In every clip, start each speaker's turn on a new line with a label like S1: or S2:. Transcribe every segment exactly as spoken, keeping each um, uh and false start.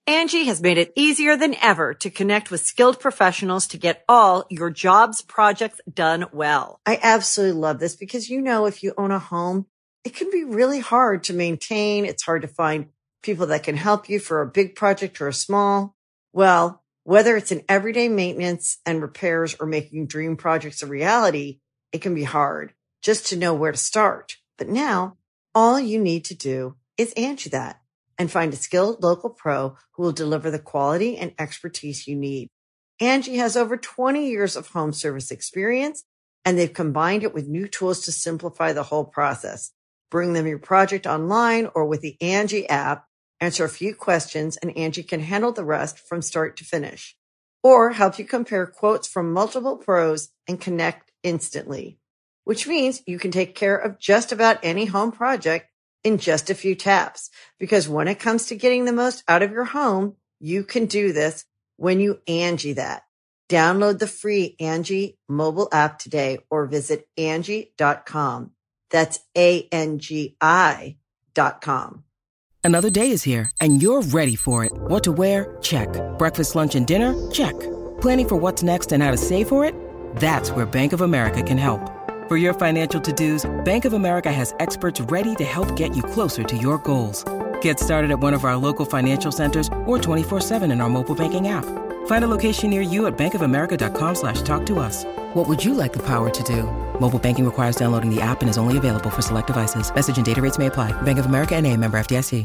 S1: Angie has made it easier than ever to connect with skilled professionals to get all your jobs projects done well. I absolutely love this because, you know, if you own a home, it can be really hard to maintain. It's hard to find people that can help you for a big project or a small. Well, whether it's in everyday maintenance and repairs or making dream projects a reality, it can be hard just to know where to start. But now all you need to do is Angie that and find a skilled local pro who will deliver the quality and expertise you need. Angie has over twenty years of home service experience, and they've combined it with new tools to simplify the whole process. Bring them your project online or with the Angie app, answer a few questions, and Angie can handle the rest from start to finish. Or help you compare quotes from multiple pros and connect instantly, which means you can take care of just about any home project in just a few taps. Because when it comes to getting the most out of your home, you can do this when you Angie that. Download the free Angie mobile app today or visit Angie dot com. That's A N G I dot com.
S2: Another day is here, and you're ready for it. What to wear? Check. Breakfast, lunch, and dinner? Check. Planning for what's next and how to save for it? That's where Bank of America can help. For your financial to-dos, Bank of America has experts ready to help get you closer to your goals. Get started at one of our local financial centers or twenty-four seven in our mobile banking app. Find a location near you at bankofamerica.com slash talk to us. What would you like the power to do? Mobile banking requires downloading the app and is only available for select devices. Message and data rates may apply. Bank of America N A, member F D I C.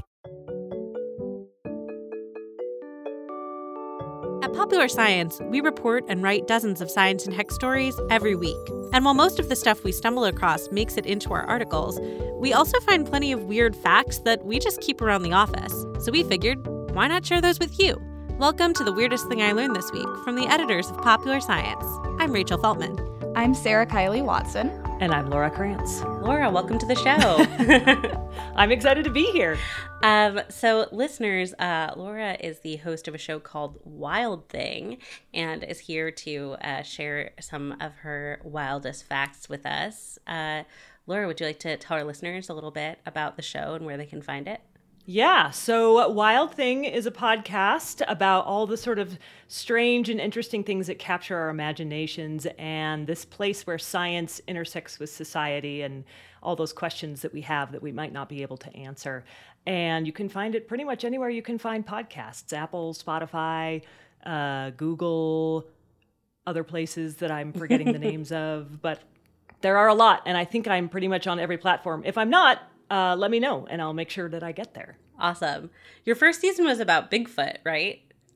S3: At Popular Science, we report and write dozens of science and tech stories every week. And while most of the stuff we stumble across makes it into our articles, we also find plenty of weird facts that we just keep around the office. So we figured, why not share those with you? Welcome to The Weirdest Thing I Learned This Week from the editors of Popular Science. I'm Rachel Feltman.
S4: I'm Sarah Kiley Watson.
S5: And I'm Laura Krantz.
S3: Laura, welcome to the show.
S5: I'm excited to be here.
S3: Um, so listeners, uh, Laura is the host of a show called Wild Thing and is here to uh, share some of her wildest facts with us. Uh, Laura, would you like to tell our listeners a little bit about the show and where they can find it?
S5: Yeah, so Wild Thing is a podcast about all the sort of strange and interesting things that capture our imaginations and this place where science intersects with society and all those questions that we have that we might not be able to answer. And you can find it pretty much anywhere you can find podcasts, Apple, Spotify, uh, Google, other places that I'm forgetting the names of, but there are a lot. And I think I'm pretty much on every platform. If I'm not, Uh, let me know, and I'll make sure that I get there.
S3: Awesome. Your first season was about Bigfoot, right?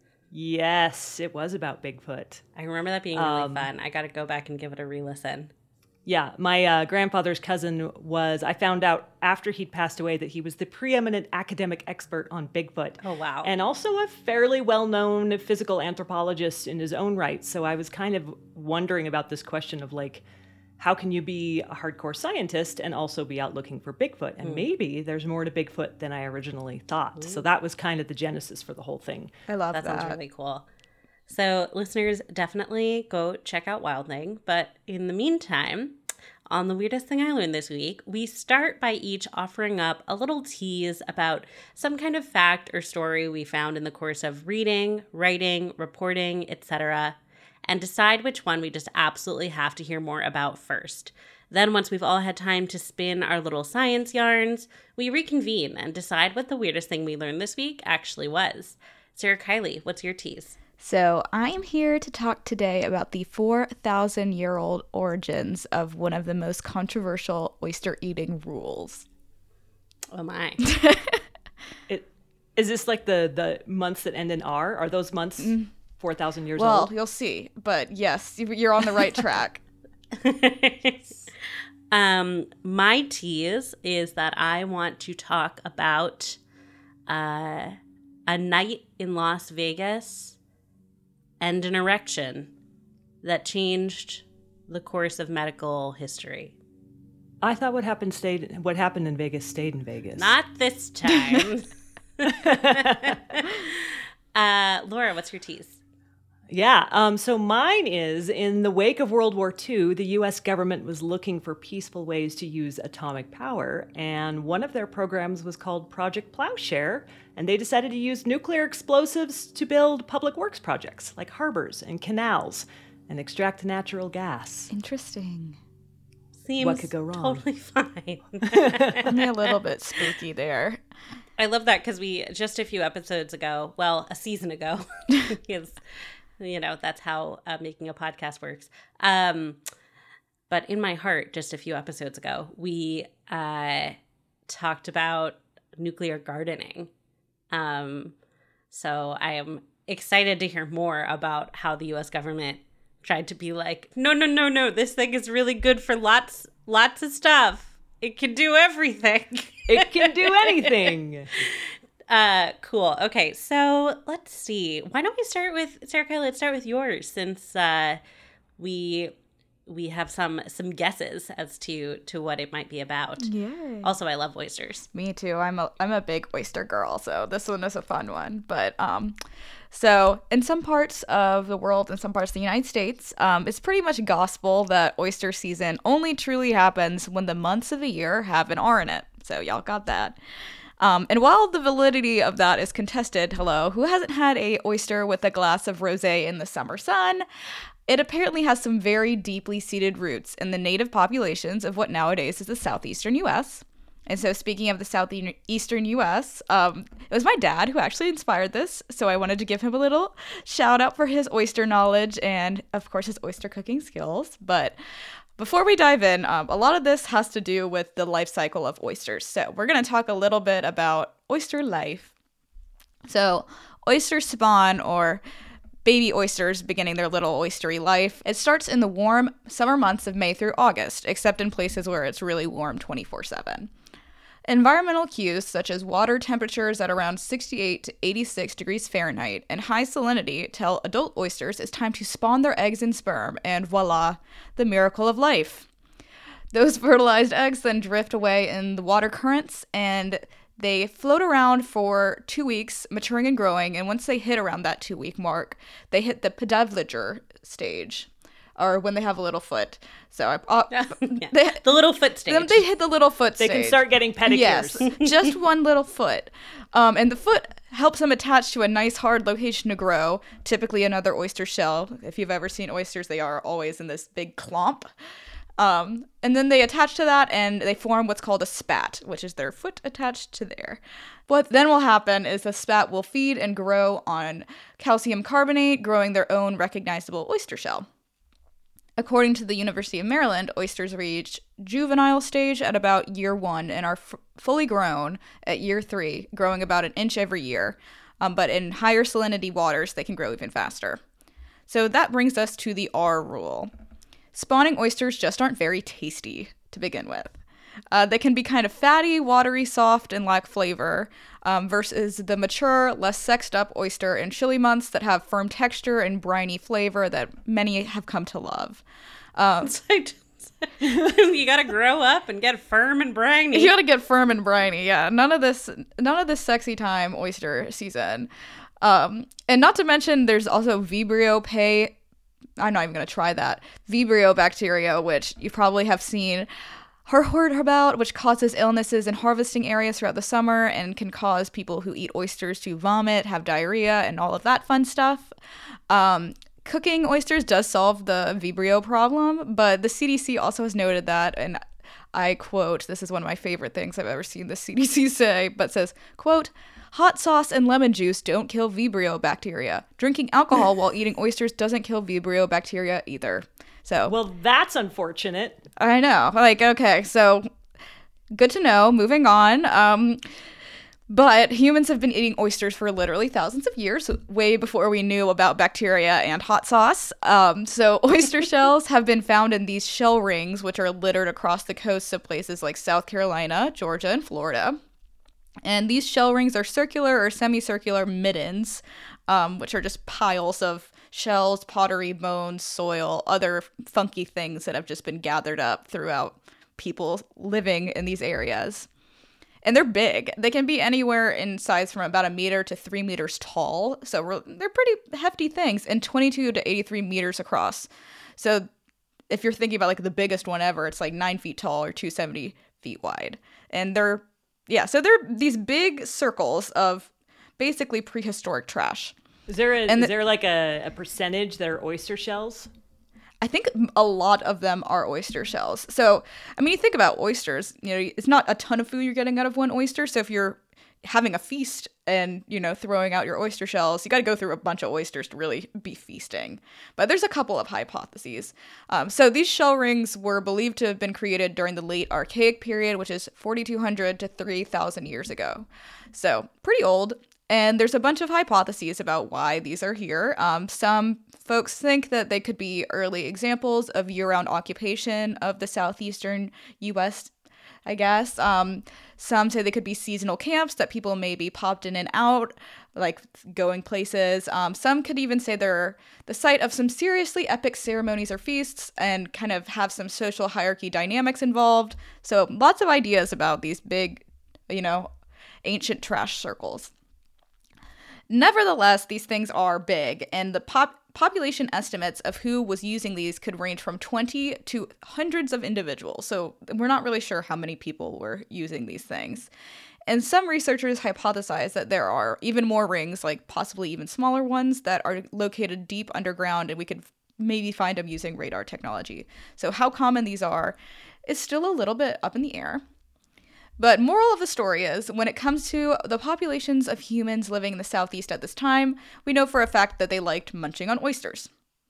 S5: Yes, it was about Bigfoot.
S3: I remember that being really
S5: um,
S3: fun. I got to go back and give it a re-listen.
S5: Yeah, my uh, grandfather's cousin was, I found out after he'd passed away that he was the preeminent academic expert on Bigfoot.
S3: Oh, wow.
S5: And also a fairly well-known physical anthropologist in his own right. So I was kind of wondering about this question of like, how can you be a hardcore scientist and also be out looking for Bigfoot? And mm. maybe there's more to Bigfoot than I originally thought. Mm. So that was kind of the genesis for the whole thing.
S4: I love that.
S3: That sounds really cool. So listeners, definitely go check out Wild Thing. But in the meantime, on The Weirdest Thing I Learned This Week, we start by each offering up a little tease about some kind of fact or story we found in the course of reading, writing, reporting, et cetera, and decide which one we just absolutely have to hear more about first. Then once we've all had time to spin our little science yarns, we reconvene and decide what the weirdest thing we learned this week actually was. Sarah Kiley, what's your tease?
S4: So I am here to talk today about the four thousand year old origins of one of the most controversial oyster eating rules.
S3: Oh my.
S5: it, is this like the, the months that end in R? Are those months mm. four thousand years
S4: well,
S5: old?
S4: Well, you'll see. But yes, you're on the right track.
S3: um, my tease is that I want to talk about uh, a night in Las Vegas and an erection that changed the course of medical history.
S5: I thought what happened stayed. What happened in Vegas stayed in Vegas.
S3: Not this time. uh, Laura, what's your tease?
S5: Yeah, um, so mine is, in the wake of World War Two, the U S government was looking for peaceful ways to use atomic power, and one of their programs was called Project Plowshare, and they decided to use nuclear explosives to build public works projects like harbors and canals and extract natural gas.
S4: Interesting.
S3: Seems
S5: what could go wrong?
S3: Totally fine.
S4: Only a little bit spooky there.
S3: I love that because we, just a few episodes ago, well, a season ago, because, you know, that's how uh, making a podcast works. Um, but in my heart, just a few episodes ago, we uh, talked about nuclear gardening. Um, so I am excited to hear more about how the U S government tried to be like, no, no, no, no, this thing is really good for lots, lots of stuff. It can do everything.
S5: It can do anything.
S3: uh, cool. Okay, so let's see. Why don't we start with, Serica, let's start with yours, since uh, we we have some some guesses as to to what it might be about.
S4: Yeah.
S3: Also, I love oysters.
S4: Me too. I'm a I'm a big oyster girl, so this one is a fun one. But um, so in some parts of the world, in some parts of the United States, um, it's pretty much gospel that oyster season only truly happens when the months of the year have an R in it. So y'all got that. Um, and while the validity of that is contested, hello, who hasn't had a oyster with a glass of rosé in the summer sun? It apparently has some very deeply seated roots in the native populations of what nowadays is the southeastern U S. And so speaking of the southeastern U S, um, it was my dad who actually inspired this, so I wanted to give him a little shout out for his oyster knowledge and, of course, his oyster cooking skills. But before we dive in, um, a lot of this has to do with the life cycle of oysters. So we're going to talk a little bit about oyster life. So oysters spawn, or baby oysters beginning their little oystery life. It starts in the warm summer months of May through August, except in places where it's really warm twenty-four seven. Environmental cues such as water temperatures at around sixty-eight to eighty-six degrees Fahrenheit and high salinity tell adult oysters it's time to spawn their eggs and sperm, and voila, the miracle of life. Those fertilized eggs then drift away in the water currents, and they float around for two weeks, maturing and growing, and once they hit around that two-week mark, they hit the pedivlager stage, or when they have a little foot. So I, uh,
S3: yeah.
S4: they,
S3: the little foot stage.
S4: They hit the little foot
S5: they
S4: stage.
S5: They can start getting pedicures.
S4: Yes, just one little foot. Um, and the foot helps them attach to a nice hard location to grow, typically another oyster shell. If you've ever seen oysters, they are always in this big clump. Um, and then they attach to that and they form what's called a spat, which is their foot attached to there. What then will happen is the spat will feed and grow on calcium carbonate, growing their own recognizable oyster shell. According to the University of Maryland, oysters reach juvenile stage at about year one and are f- fully grown at year three, growing about an inch every year. Um, but in higher salinity waters, they can grow even faster. So that brings us to the R rule. Spawning oysters just aren't very tasty to begin with. Uh, they can be kind of fatty, watery, soft, and lack flavor, um, versus the mature, less sexed up oyster in chilly months that have firm texture and briny flavor that many have come to love. Um,
S3: it's like, you gotta grow up and get firm and briny.
S4: You gotta get firm and briny, yeah. None of this, none of this sexy time oyster season. Um, and not to mention, there's also Vibrio Pe. I'm not even going to try that. Vibrio bacteria, which you probably have seen or heard about, which causes illnesses in harvesting areas throughout the summer and can cause people who eat oysters to vomit, have diarrhea, and all of that fun stuff. Um, cooking oysters does solve the Vibrio problem, but the C D C also has noted that, and I quote, this is one of my favorite things I've ever seen the C D C say, but says, quote, "Hot sauce and lemon juice don't kill Vibrio bacteria. Drinking alcohol while eating oysters doesn't kill Vibrio bacteria either." So,
S5: well, that's unfortunate.
S4: I know. Like, okay, so good to know. Moving on. Um, but humans have been eating oysters for literally thousands of years, way before we knew about bacteria and hot sauce. Um, so oyster shells have been found in these shell rings, which are littered across the coasts of places like South Carolina, Georgia, and Florida. And these shell rings are circular or semicircular middens, um, which are just piles of shells, pottery, bones, soil, other funky things that have just been gathered up throughout people living in these areas. And they're big. They can be anywhere in size from about a meter to three meters tall. So re- they're pretty hefty things, and twenty-two to eighty-three meters across. So if you're thinking about like the biggest one ever, it's like nine feet tall or two hundred seventy feet wide. And they're Yeah, so they're these big circles of basically prehistoric trash.
S5: Is there a,
S4: And
S5: is
S4: the-
S5: there like a, a percentage that are oyster shells?
S4: I think a lot of them are oyster shells. So, I mean, you think about oysters, you know, it's not a ton of food you're getting out of one oyster. So if you're having a feast and, you know, throwing out your oyster shells, you got to go through a bunch of oysters to really be feasting. But there's a couple of hypotheses. Um, so these shell rings were believed to have been created during the late Archaic period, which is forty-two hundred to three thousand years ago. So pretty old. And there's a bunch of hypotheses about why these are here. Um, some folks think that they could be early examples of year-round occupation of the southeastern U S, I guess. Um, some say they could be seasonal camps that people maybe popped in and out, like going places. Um, some could even say they're the site of some seriously epic ceremonies or feasts and kind of have some social hierarchy dynamics involved. So lots of ideas about these big, you know, ancient trash circles. Nevertheless, these things are big, and the pop- population estimates of who was using these could range from twenty to hundreds of individuals. So we're not really sure how many people were using these things. And some researchers hypothesize that there are even more rings, like possibly even smaller ones, that are located deep underground, and we could maybe find them using radar technology. So how common these are is still a little bit up in the air. But moral of the story is, when it comes to the populations of humans living in the Southeast at this time, we know for a fact that they liked munching on oysters.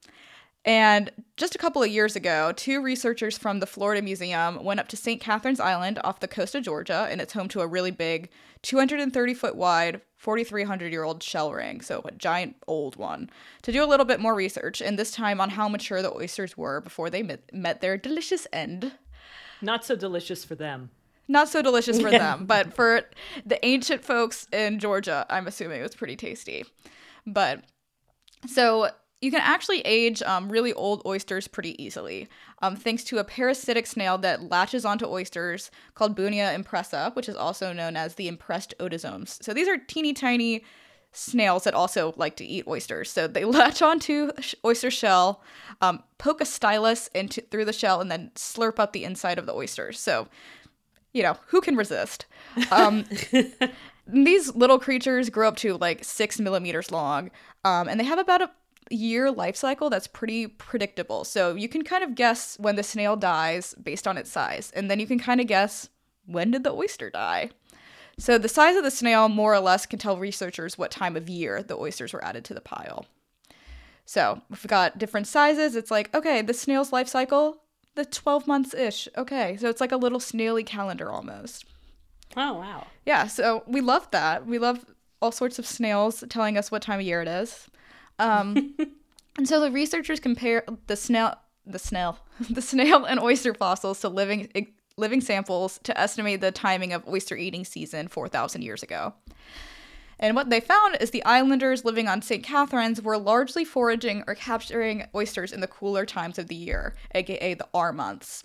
S4: And just a couple of years ago, two researchers from the Florida Museum went up to Saint Catherine's Island off the coast of Georgia, and it's home to a really big, two hundred thirty foot wide, forty-three hundred year old shell ring, so a giant old one, to do a little bit more research, and this time on how mature the oysters were before they met, met their delicious end.
S5: Not so delicious for them.
S4: Not so delicious for them, but for the ancient folks in Georgia, I'm assuming it was pretty tasty. But so you can actually age um, really old oysters pretty easily, um, thanks to a parasitic snail that latches onto oysters called Bunia impressa, which is also known as the impressed otozomes. So these are teeny tiny snails that also like to eat oysters. So they latch onto sh- oyster shell, um, poke a stylus into through the shell, and then slurp up the inside of the oysters. So, you know, who can resist? Um, these little creatures grow up to like six millimeters long, um, and they have about a year life cycle that's pretty predictable. So you can kind of guess when the snail dies based on its size, and then you can kind of guess when did the oyster die. So the size of the snail more or less can tell researchers what time of year the oysters were added to the pile. So if we've got different sizes, it's like, okay, the snail's life cycle, the twelve months-ish. Okay, so it's like a little snaily calendar almost.
S3: Oh, wow.
S4: Yeah, so we love that. We love all sorts of snails telling us what time of year it is. Um, and so the researchers compare the snail, the snail, the snail and oyster fossils to living living samples to estimate the timing of oyster eating season four thousand years ago. And what they found is the islanders living on Saint Catherine's were largely foraging or capturing oysters in the cooler times of the year, aka the R months.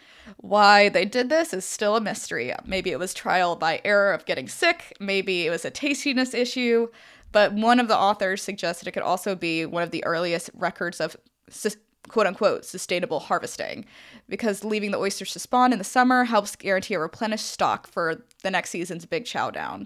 S4: Why they did this is still a mystery. Maybe it was trial by error of getting sick, maybe it was a tastiness issue, but one of the authors suggested it could also be one of the earliest records of quote-unquote sustainable harvesting, because leaving the oysters to spawn in the summer helps guarantee a replenished stock for the next season's big chow down.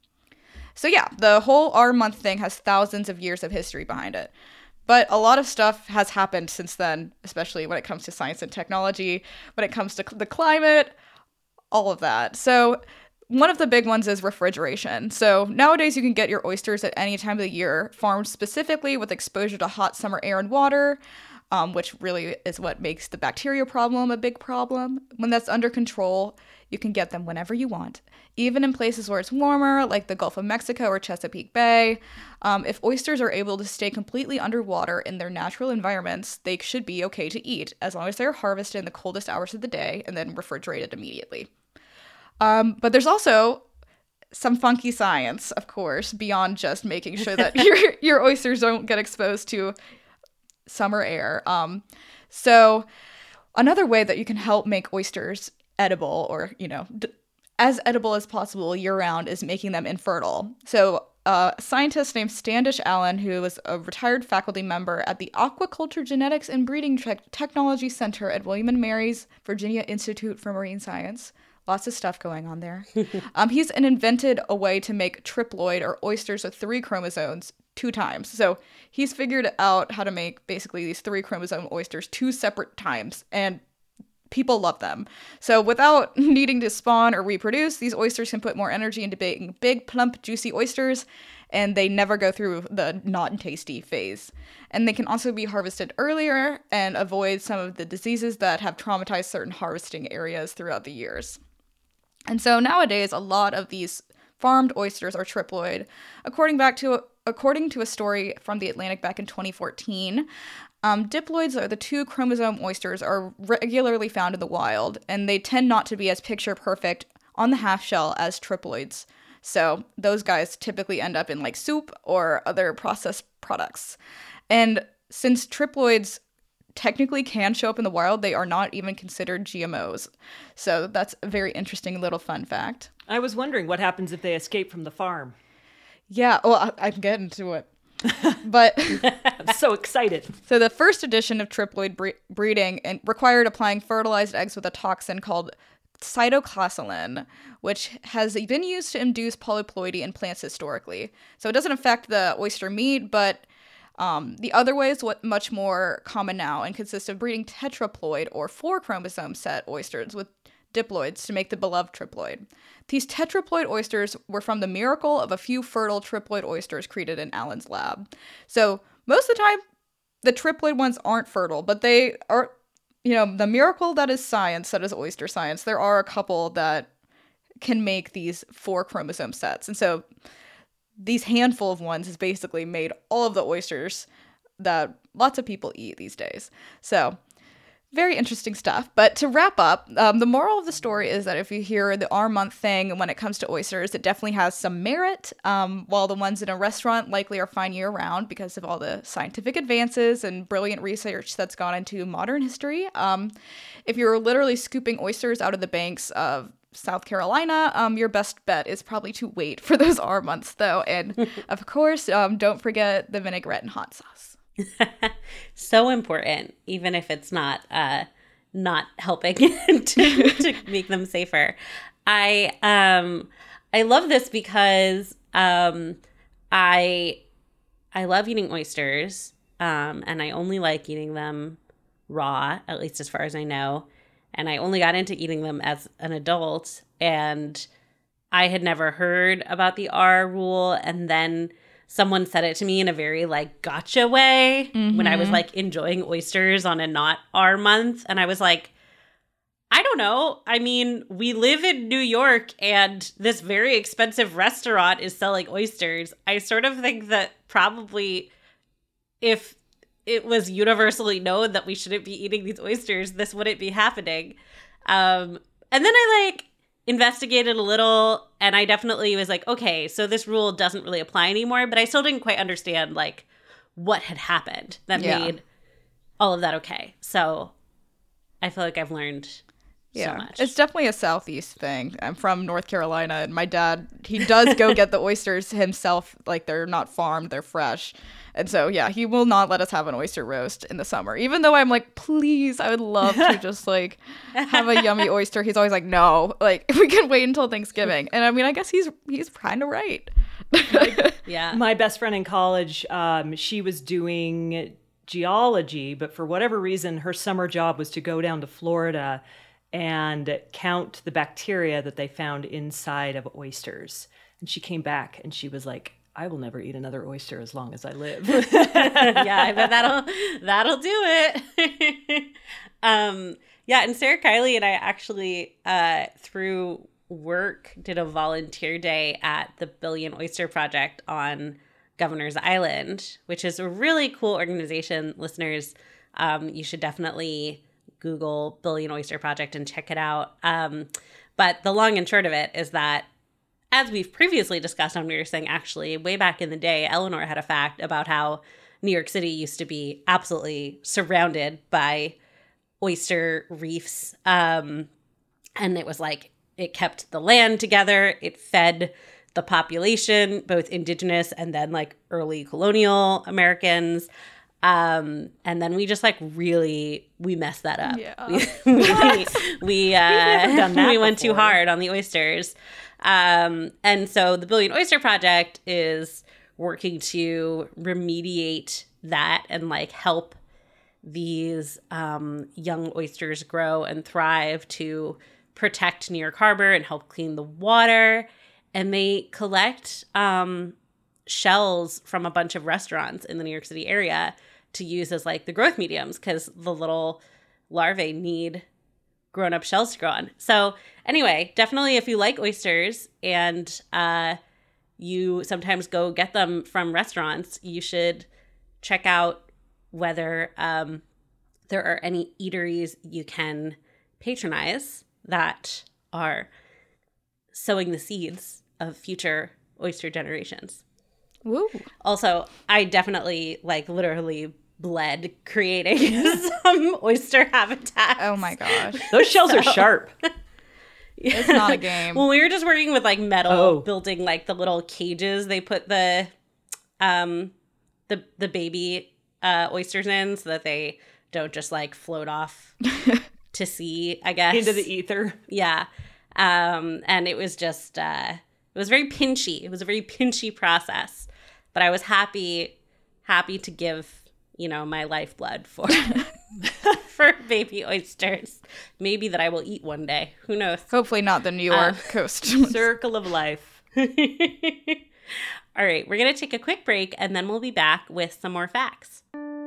S4: So yeah, the whole R month thing has thousands of years of history behind it. But a lot of stuff has happened since then, especially when it comes to science and technology, when it comes to the climate, all of that. So one of the big ones is refrigeration. So nowadays you can get your oysters at any time of the year, farmed specifically with exposure to hot summer air and water, um, which really is what makes the bacteria problem a big problem. When that's under control, you can get them whenever you want. Even in places where it's warmer, like the Gulf of Mexico or Chesapeake Bay, um, if oysters are able to stay completely underwater in their natural environments, they should be okay to eat, as long as they're harvested in the coldest hours of the day and then refrigerated immediately. Um, but there's also some funky science, of course, beyond just making sure that your your oysters don't get exposed to summer air. Um, so another way that you can help make oysters edible, or, you know, d- as edible as possible year-round, is making them infertile. So uh, a scientist named Standish Allen, who was a retired faculty member at the Aquaculture Genetics and Breeding Te- Technology Center at William and Mary's Virginia Institute for Marine Science, lots of stuff going on there. um, he's invented a way to make triploid, or oysters with three chromosomes, two times. So he's figured out how to make basically these three chromosome oysters two separate times, and people love them. So without needing to spawn or reproduce, these oysters can put more energy into making big, plump, juicy oysters, and they never go through the not tasty phase. And they can also be harvested earlier and avoid some of the diseases that have traumatized certain harvesting areas throughout the years. And so nowadays, a lot of these farmed oysters are triploid. According back to according to a story from The Atlantic back in twenty fourteen, um, diploids, or the two chromosome oysters, are regularly found in the wild, and they tend not to be as picture perfect on the half shell as triploids. So those guys typically end up in like soup or other processed products. And since triploids technically can show up in the wild, they are not even considered G M Os. So that's a very interesting little fun fact.
S5: I was wondering what happens if they escape from the farm.
S4: Yeah, well, I, I can get into it. But
S5: I'm so excited.
S4: So the first edition of triploid bre- breeding and required applying fertilized eggs with a toxin called cytoclasylin, which has been used to induce polyploidy in plants historically. So it doesn't affect the oyster meat, but um, the other way is what much more common now and consists of breeding tetraploid, or four chromosome set oysters with diploids to make the beloved triploid. These tetraploid oysters were from the miracle of a few fertile triploid oysters created in Allen's lab. So most of the time, the triploid ones aren't fertile, but they are, you know, the miracle that is science, that is oyster science. There are a couple that can make these four chromosome sets. And so these handful of ones has basically made all of the oysters that lots of people eat these days. So very interesting stuff. But to wrap up, um, the moral of the story is that if you hear the R month thing when it comes to oysters, it definitely has some merit, um, while the ones in a restaurant likely are fine year round because of all the scientific advances and brilliant research that's gone into modern history. Um, if you're literally scooping oysters out of the banks of South Carolina, um, your best bet is probably to wait for those R months, though. And of course, um, don't forget the vinaigrette and hot sauce.
S3: So important, even if it's not uh, not helping to, to make them safer. I um I love this because um I I love eating oysters, um, and I only like eating them raw, at least as far as I know. And I only got into eating them as an adult, and I had never heard about the R rule, and then someone said it to me in a very like gotcha way mm-hmm. when I was like enjoying oysters on a not R month. And I was like, I don't know. I mean, we live in New York and this very expensive restaurant is selling oysters. I sort of think that probably if it was universally known that we shouldn't be eating these oysters, this wouldn't be happening. Um, and then I like investigated a little, and I definitely was like, okay, so this rule doesn't really apply anymore, but I still didn't quite understand like what had happened that yeah. made all of that okay. So I feel like I've learned
S4: yeah.
S3: so much.
S4: It's definitely a Southeast thing. I'm from North Carolina, and my dad, he does go get the oysters himself. Like, they're not farmed, they're fresh. And so, yeah, he will not let us have an oyster roast in the summer. Even though I'm like, please, I would love to just like have a yummy oyster. He's always like, no, like we can wait until Thanksgiving. And I mean, I guess he's he's kind of right.
S3: Yeah.
S5: My best friend in college, um, she was doing geology, but for whatever reason, her summer job was to go down to Florida and count the bacteria that they found inside of oysters. And she came back and she was like, I will never eat another oyster as long as I live.
S3: Yeah, I bet that'll that'll do it. um, yeah, and Sarah Kiley and I actually, uh, through work, did a volunteer day at the Billion Oyster Project on Governor's Island, which is a really cool organization. Listeners, um, you should definitely Google Billion Oyster Project and check it out. Um, but the long and short of it is that, as we've previously discussed on Weird Thing, actually, way back in the day, Eleanor had a fact about how New York City used to be absolutely surrounded by oyster reefs. Um, and it was like, it kept the land together. It fed the population, both indigenous and then like early colonial Americans. Um, and then we just like really, we messed that up.
S4: Yeah.
S3: We, we, we, uh, we went too
S5: before.
S3: hard on the oysters. Um, and so the Billion Oyster Project is working to remediate that and like help these um, young oysters grow and thrive to protect New York Harbor and help clean the water. And they collect um, shells from a bunch of restaurants in the New York City area to use as like the growth mediums because the little larvae need grown-up shells to grow on. So anyway, definitely if you like oysters and uh, you sometimes go get them from restaurants, you should check out whether um, there are any eateries you can patronize that are sowing the seeds of future oyster generations.
S4: Woo.
S3: Also, I definitely, like, literally bled creating some oyster habitats.
S4: Oh my gosh.
S5: Those shells are sharp.
S4: It's not a game.
S3: Well, we were just working with, like, metal,
S5: Oh.
S3: building, like, the little cages they put the um the the baby uh, oysters in so that they don't just, like, float off to sea, I guess.
S5: Into the ether.
S3: Yeah. Um, and it was just, uh, it was very pinchy. It was a very pinchy process. But I was happy, happy to give, you know, my lifeblood for for baby oysters. Maybe that I will eat one day. Who knows?
S4: Hopefully not the New York
S3: Uh,
S4: coast.
S5: Circle of life.
S3: All right, we're going to take a quick break and then we'll be back with some more facts.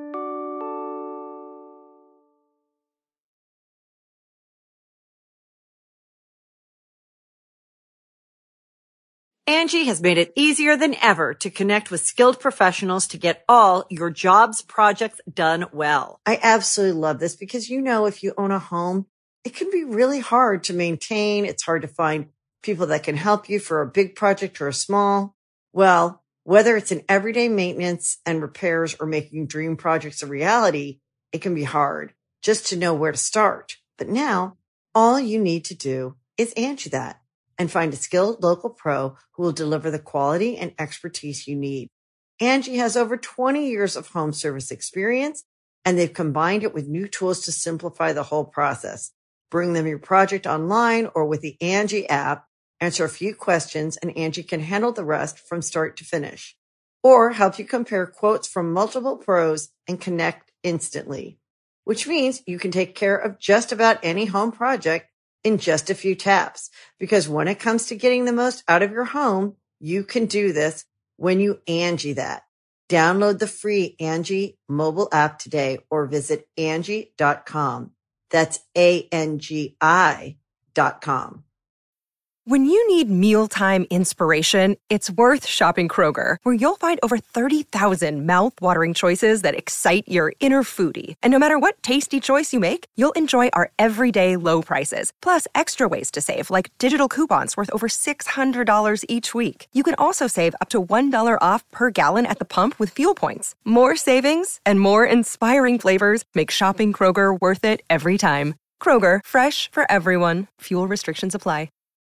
S1: Angie has made it easier than ever to connect with skilled professionals to get all your jobs projects done well. I absolutely love this because, you know, if you own a home, it can be really hard to maintain. It's hard to find people that can help you for a big project or a small. Well, whether it's in everyday maintenance and repairs or making dream projects a reality, it can be hard just to know where to start. But now all you need to do is Angie that and find a skilled local pro who will deliver the quality and expertise you need. Angie has over twenty years of home service experience, and they've combined it with new tools to simplify the whole process. Bring them your project online or with the Angie app, answer a few questions, and Angie can handle the rest from start to finish. Or help you compare quotes from multiple pros and connect instantly, which means you can take care of just about any home project in just a few taps. Because when it comes to getting the most out of your home, you can do this when you Angie that. Download the free Angie mobile app today or visit Angie dot com. That's A N G I dot com.
S6: When you need mealtime inspiration, it's worth shopping Kroger, where you'll find over thirty thousand mouth-watering choices that excite your inner foodie. And no matter what tasty choice you make, you'll enjoy our everyday low prices, plus extra ways to save, like digital coupons worth over six hundred dollars each week. You can also save up to one dollar off per gallon at the pump with fuel points. More savings and more inspiring flavors make shopping Kroger worth it every time. Kroger, fresh for everyone. Fuel restrictions apply.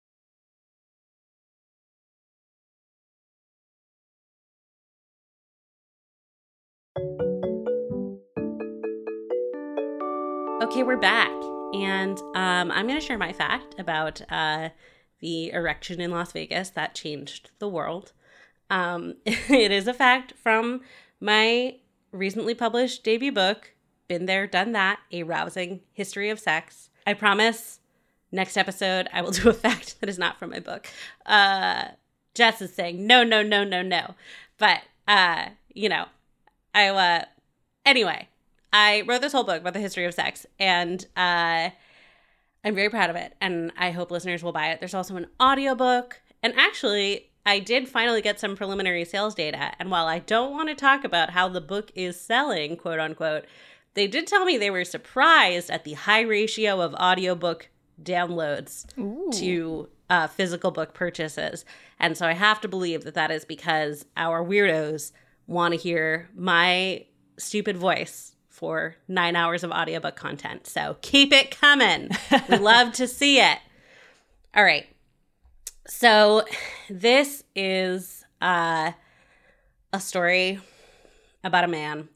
S3: Okay, we're back. And um, I'm going to share my fact about uh, the erection in Las Vegas that changed the world. Um, it is a fact from my recently published debut book, Been There, Done That, A Rousing History of Sex. I promise next episode I will do a fact that is not from my book. Uh, Jess is saying, no, no, no, no, no. But, uh, you know, I, uh, anyway. I wrote this whole book about the history of sex, and uh, I'm very proud of it, and I hope listeners will buy it. There's also an audiobook, and actually, I did finally get some preliminary sales data, and while I don't want to talk about how the book is selling, quote unquote, they did tell me they were surprised at the high ratio of audiobook downloads Ooh. to uh, physical book purchases, and so I have to believe that that is because our weirdos want to hear my stupid voice for nine hours of audiobook content. So keep it coming. We love to see it. All right. So this is uh, a story about a man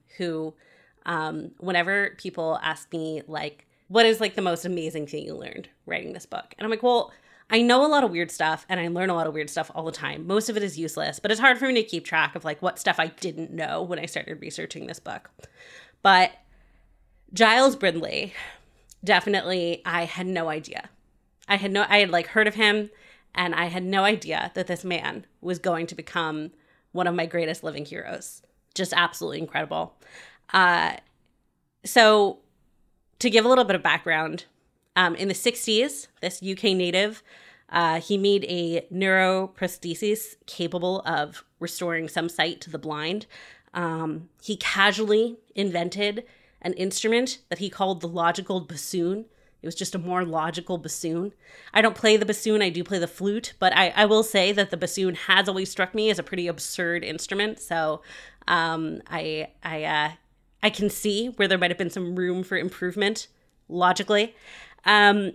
S3: who, um, whenever people ask me, like, what is like the most amazing thing you learned writing this book? And I'm like, well, I know a lot of weird stuff and I learn a lot of weird stuff all the time. Most of it is useless, but it's hard for me to keep track of like what stuff I didn't know when I started researching this book. But Giles Brindley, definitely, I had no idea. I had no, I had like heard of him, and I had no idea that this man was going to become one of my greatest living heroes. Just absolutely incredible. Uh, so to give a little bit of background, um, in the sixties, this U K native, uh, he made a neuroprosthesis capable of restoring some sight to the blind. Um, he casually invented an instrument that he called the logical bassoon. It was just a more logical bassoon. I don't play the bassoon, I do play the flute, but I, I will say that the bassoon has always struck me as a pretty absurd instrument. So um, I I uh, I can see where there might have been some room for improvement logically. Um,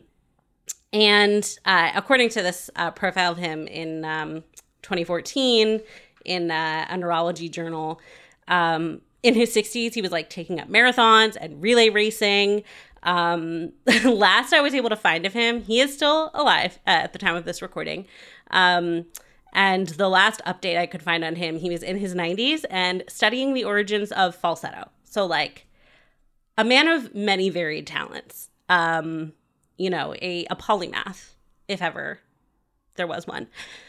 S3: and uh, according to this uh, profile of him in um, twenty fourteen in uh, a neurology journal, um, in his sixties, he was like taking up marathons and relay racing. Um, last I was able to find of him, he is still alive uh, at the time of this recording. Um, and the last update I could find on him, he was in his nineties and studying the origins of falsetto. So like a man of many varied talents, um, you know, a, a polymath, if ever there was one.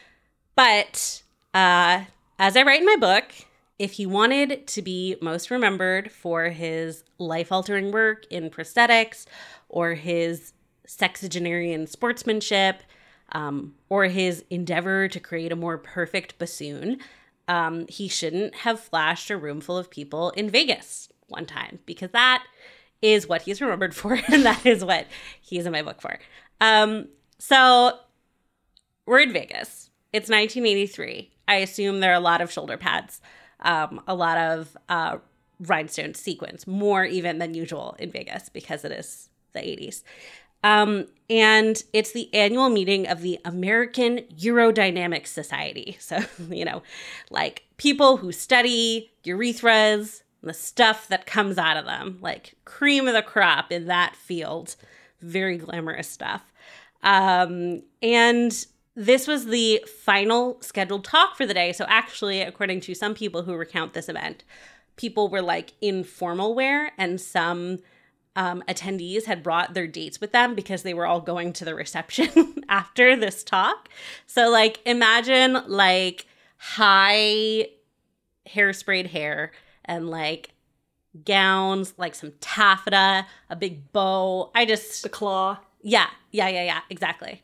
S3: But uh, as I write in my book, if he wanted to be most remembered for his life-altering work in prosthetics or his sexagenarian sportsmanship um, or his endeavor to create a more perfect bassoon, um, he shouldn't have flashed a room full of people in Vegas one time, because that is what he's remembered for, and that is what he's in my book for. Um, so we're in Vegas. It's nineteen eighty-three. I assume there are a lot of shoulder pads. Um, a lot of uh, rhinestone sequins, more even than usual in Vegas because it is the eighties. Um, and it's the annual meeting of the American Urodynamics Society. So, you know, like people who study urethras, the stuff that comes out of them, like cream of the crop in that field. Very glamorous stuff. Um, and this was the final scheduled talk for the day. So actually, according to some people who recount this event, people were like in formal wear, and some um, attendees had brought their dates with them because they were all going to the reception after this talk. So like imagine like high hairsprayed hair and like gowns, like some taffeta, a big bow. I just...
S5: The claw.
S3: Yeah, yeah, yeah, yeah, exactly.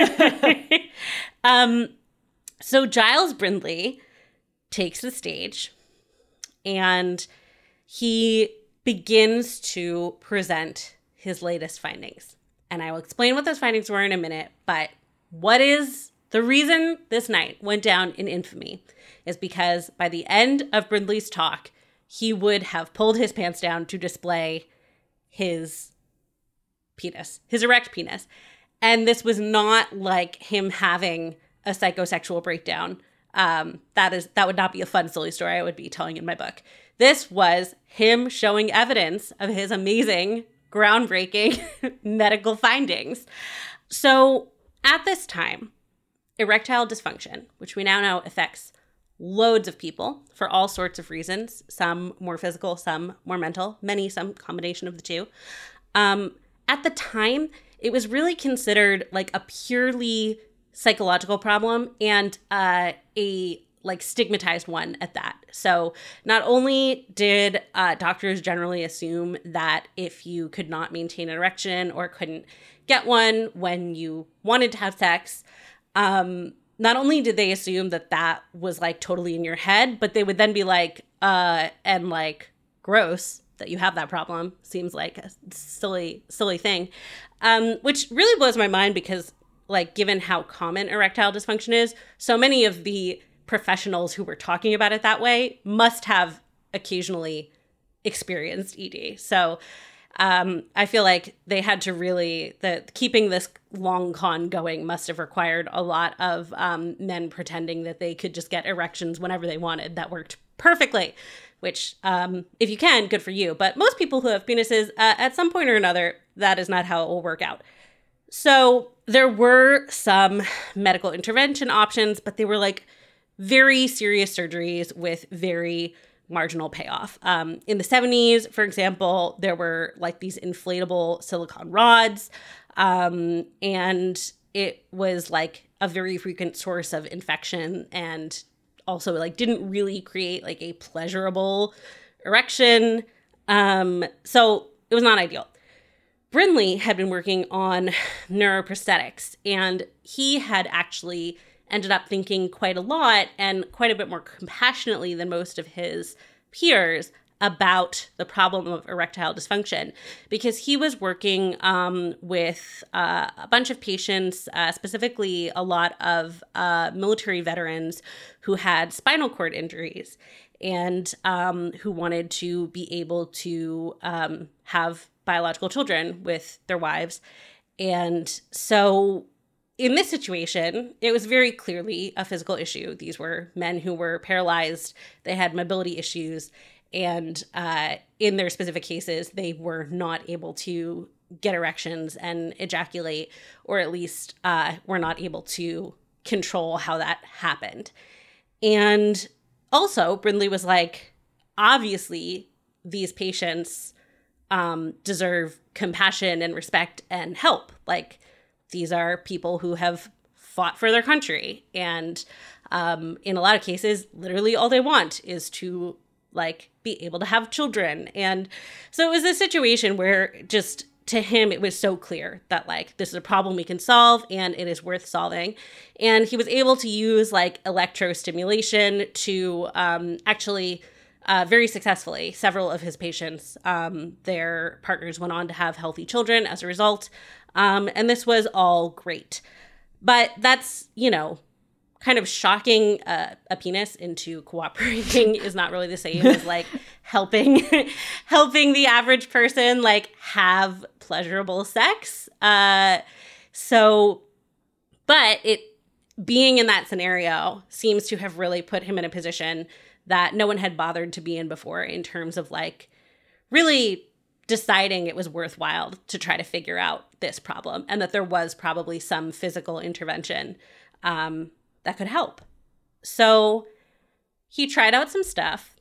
S3: um, so Giles Brindley takes the stage and he begins to present his latest findings. And I will explain what those findings were in a minute, but what is the reason this night went down in infamy is because by the end of Brindley's talk, he would have pulled his pants down to display his penis, his erect penis. And this was not like him having a psychosexual breakdown. Um, that is, that would not be a fun, silly story I would be telling in my book. This was him showing evidence of his amazing, groundbreaking medical findings. So at this time, erectile dysfunction, which we now know affects loads of people for all sorts of reasons, some more physical, some more mental, many, some combination of the two. Um, At the time, it was really considered like a purely psychological problem and uh, a like stigmatized one at that. So not only did uh, doctors generally assume that if you could not maintain an erection or couldn't get one when you wanted to have sex, um, not only did they assume that that was like totally in your head, but they would then be like, uh, and like, gross that you have that problem. Seems like a silly, silly thing, um, which really blows my mind because, like, given how common erectile dysfunction is, so many of the professionals who were talking about it that way must have occasionally experienced E D. So um, I feel like they had to really, the keeping this long con going must have required a lot of um, men pretending that they could just get erections whenever they wanted. That worked perfectly which um, if you can, good for you. But most people who have penises, uh, at some point or another, that is not how it will work out. So there were some medical intervention options, but they were like very serious surgeries with very marginal payoff. Um, in the seventies, for example, there were like these inflatable silicone rods, um, and it was like a very frequent source of infection, and also like didn't really create like a pleasurable erection. Um, so it was not ideal. Brindley had been working on neuroprosthetics, and he had actually ended up thinking quite a lot and quite a bit more compassionately than most of his peers about the problem of erectile dysfunction, because he was working um, with uh, a bunch of patients, uh, specifically a lot of uh, military veterans who had spinal cord injuries and um, who wanted to be able to um, have biological children with their wives. And so in this situation, it was very clearly a physical issue. These were men who were paralyzed. They had mobility issues. And uh, in their specific cases, they were not able to get erections and ejaculate, or at least uh, were not able to control how that happened. And also, Brindley was like, obviously, these patients um, deserve compassion and respect and help. Like, these are people who have fought for their country. And um, in a lot of cases, literally all they want is to like be able to have children. And so it was a situation where just to him, it was so clear that like, this is a problem we can solve and it is worth solving. And he was able to use like electrostimulation to um, actually uh, very successfully, several of his patients, um, their partners went on to have healthy children as a result. Um, and this was all great. But that's, you know, kind of shocking uh, a penis into cooperating is not really the same as like helping helping the average person like have pleasurable sex. Uh, so, but it being in that scenario seems to have really put him in a position that no one had bothered to be in before, in terms of like really deciding it was worthwhile to try to figure out this problem, and that there was probably some physical intervention um, that could help. So he tried out some stuff.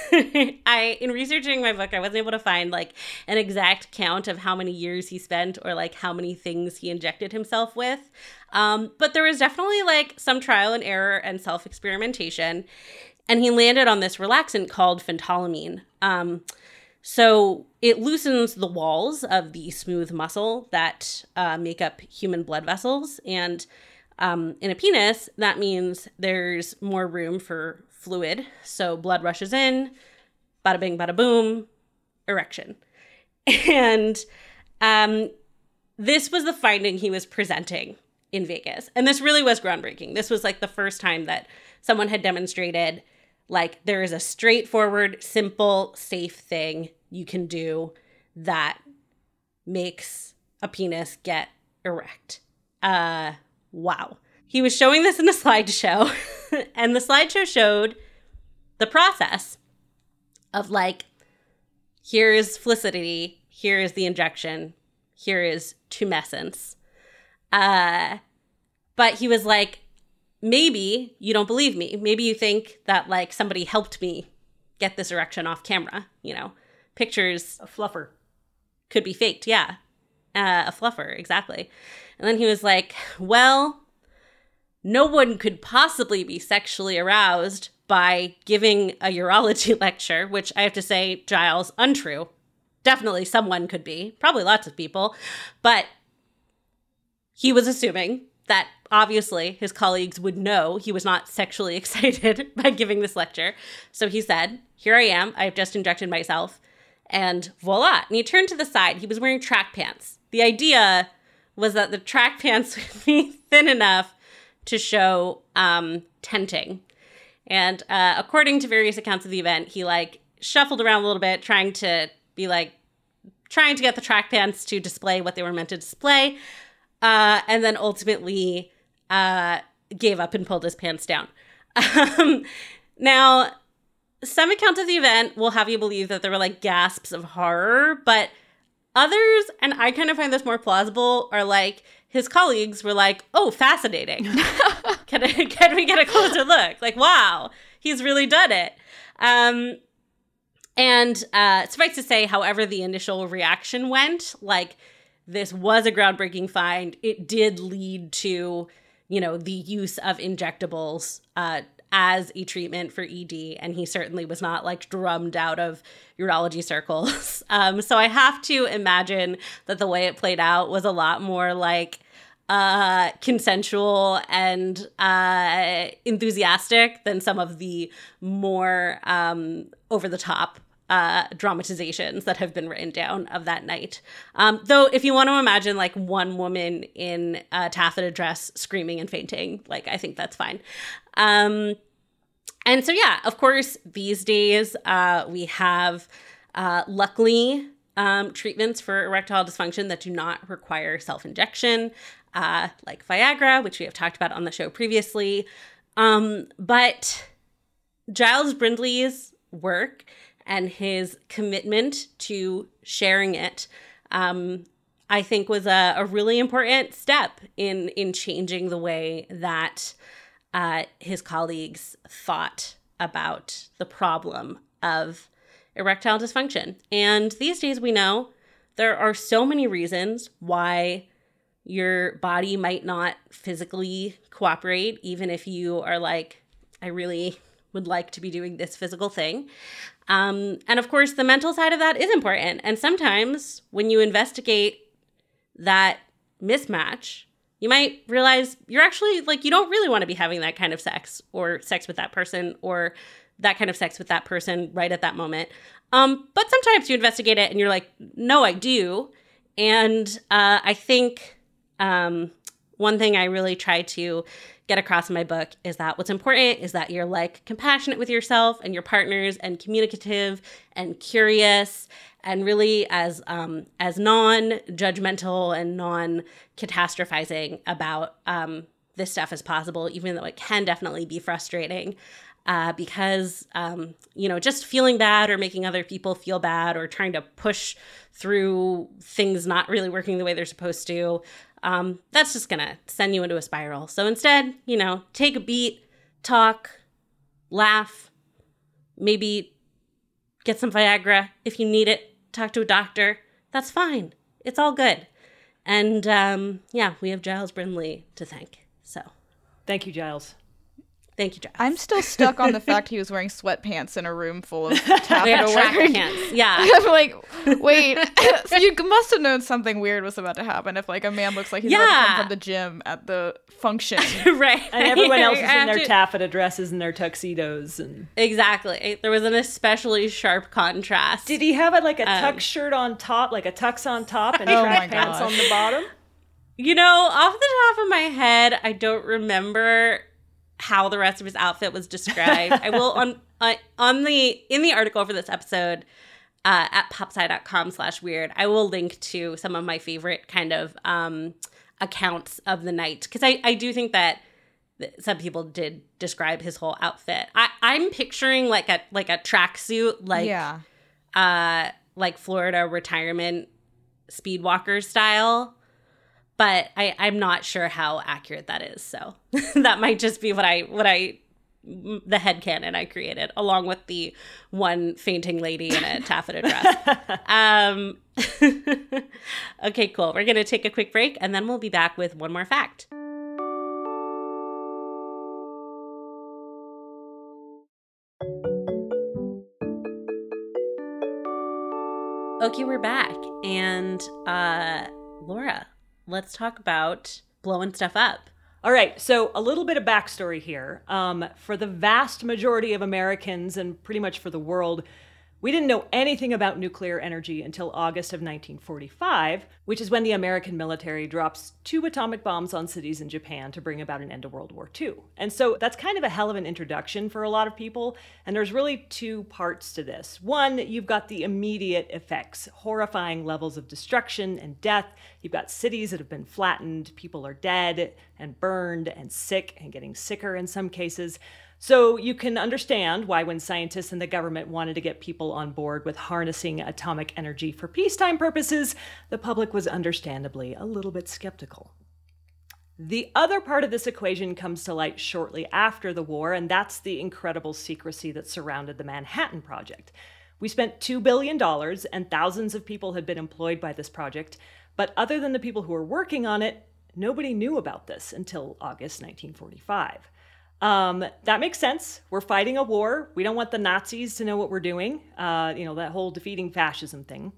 S3: I, in researching my book, I wasn't able to find like an exact count of how many years he spent or like how many things he injected himself with. Um, but there was definitely like some trial and error and self-experimentation. And he landed on this relaxant called phentolamine. Um, so it loosens the walls of the smooth muscle that uh, make up human blood vessels. And Um, in a penis, that means there's more room for fluid. So blood rushes in, bada bing, bada boom, erection. And um, this was the finding he was presenting in Vegas. And this really was groundbreaking. This was like the first time that someone had demonstrated like there is a straightforward, simple, safe thing you can do that makes a penis get erect. Uh... Wow. He was showing this in a slideshow, and the slideshow showed the process of like, here is Felicity, here is the injection, here is tumescence. Uh, but he was like, maybe you don't believe me. Maybe you think that like somebody helped me get this erection off camera. You know, pictures.
S5: A fluffer.
S3: Could be faked, yeah. Uh, a fluffer, exactly. And then he was like, well, no one could possibly be sexually aroused by giving a urology lecture, which I have to say, Giles, untrue. Definitely someone could be, probably lots of people. But he was assuming that obviously his colleagues would know he was not sexually excited by giving this lecture. So he said, here I am. I've just injected myself. And voila. And he turned to the side. He was wearing track pants. The idea was that the track pants would be thin enough to show um, tenting. And uh, according to various accounts of the event, he like shuffled around a little bit, trying to be like, trying to get the track pants to display what they were meant to display. Uh, and then ultimately uh, gave up and pulled his pants down. Um, now, some accounts of the event will have you believe that there were like gasps of horror, but others, and I kind of find this more plausible, are like his colleagues were like, oh, fascinating. can, I, can we get a closer look? Like, wow, he's really done it. Um, and uh, suffice to say, however the initial reaction went, like this was a groundbreaking find. It did lead to, you know, the use of injectables uh, as a treatment for E D, and he certainly was not like drummed out of urology circles. um, so I have to imagine that the way it played out was a lot more like uh, consensual and uh, enthusiastic than some of the more um, over-the-top uh, dramatizations that have been written down of that night. Um, though if you want to imagine like one woman in a taffeta dress screaming and fainting, like I think that's fine. Um, and so, yeah, of course, these days uh, we have, uh, luckily, um, treatments for erectile dysfunction that do not require self-injection, uh, like Viagra, which we have talked about on the show previously. Um, but Giles Brindley's work and his commitment to sharing it, um, I think was a, a really important step in, in changing the way that uh, his colleagues thought about the problem of erectile dysfunction. And these days we know there are so many reasons why your body might not physically cooperate, even if you are like, I really would like to be doing this physical thing. Um, and of course, the mental side of that is important. And sometimes when you investigate that mismatch, you might realize you're actually like, you don't really want to be having that kind of sex or sex with that person or that kind of sex with that person right at that moment. Um, but sometimes you investigate it and you're like, no, I do. And uh, I think um, one thing I really try to get across in my book is that what's important is that you're like compassionate with yourself and your partners and communicative and curious and really as um, as non-judgmental and non-catastrophizing about um, this stuff as possible, even though it can definitely be frustrating. Uh, because, um, you know, just feeling bad or making other people feel bad or trying to push through things not really working the way they're supposed to, um, that's just going to send you into a spiral. So instead, you know, take a beat, talk, laugh, maybe get some Viagra if you need it, talk to a doctor. That's fine. It's all good. And um, yeah, we have Giles Brindley to thank. So
S5: thank you, Giles.
S3: Thank you, Giles.
S4: I'm still stuck on the fact he was wearing sweatpants in a room full of taffeta
S3: yeah, track
S4: wearing.
S3: pants. Yeah.
S4: I'm like, wait. So you must have known something weird was about to happen if like a man looks like he's
S3: yeah.
S4: about to come from the gym at the function.
S3: Right.
S5: And everyone else is
S3: I
S5: in their
S3: to...
S5: taffeta dresses and their tuxedos. And
S3: exactly. There was an especially sharp contrast.
S5: Did he have a, like a
S3: um,
S5: tux shirt on top, like a tux on top and
S4: oh
S5: track pants on the bottom?
S3: You know, off the top of my head, I don't remember how the rest of his outfit was described. I will on uh, on the in the article for this episode uh, at popsci.com slash weird. I will link to some of my favorite kind of um, accounts of the night because I, I do think that some people did describe his whole outfit. I, I'm picturing like a like a tracksuit, like
S4: yeah,
S3: uh, like Florida retirement speedwalker style. But I, I'm not sure how accurate that is. So that might just be what I, what I, the headcanon I created, along with the one fainting lady in a taffeta dress. um, okay, cool. We're going to take a quick break, and then we'll be back with one more fact. Okay, we're back. And uh, Laura, let's talk about blowing stuff up.
S5: All right, so a little bit of backstory here. Um, for the vast majority of Americans and pretty much for the world, we didn't know anything about nuclear energy until August of nineteen forty-five, which is when the American military drops two atomic bombs on cities in Japan to bring about an end to World War Two. And so that's kind of a hell of an introduction for a lot of people. And there's really two parts to this. One, you've got the immediate effects, horrifying levels of destruction and death. You've got cities that have been flattened, people are dead and burned and sick and getting sicker in some cases. So you can understand why when scientists and the government wanted to get people on board with harnessing atomic energy for peacetime purposes, the public was understandably a little bit skeptical. The other part of this equation comes to light shortly after the war, and that's the incredible secrecy that surrounded the Manhattan Project. We spent two billion dollars, and thousands of people had been employed by this project, but other than the people who were working on it, nobody knew about this until August nineteen forty-five. Um, that makes sense. We're fighting a war. We don't want the Nazis to know what we're doing, uh, you know, that whole defeating fascism thing.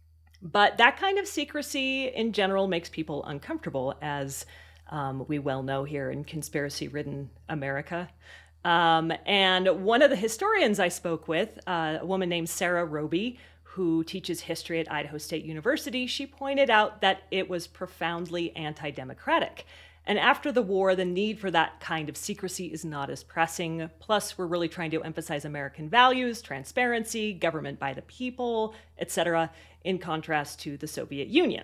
S5: But that kind of secrecy in general makes people uncomfortable, as Um, we well know here in conspiracy-ridden America. Um, and one of the historians I spoke with, uh, a woman named Sarah Roby, who teaches history at Idaho State University, she pointed out that it was profoundly anti-democratic. And after the war, the need for that kind of secrecy is not as pressing. Plus, we're really trying to emphasize American values, transparency, government by the people, et cetera, in contrast to the Soviet Union.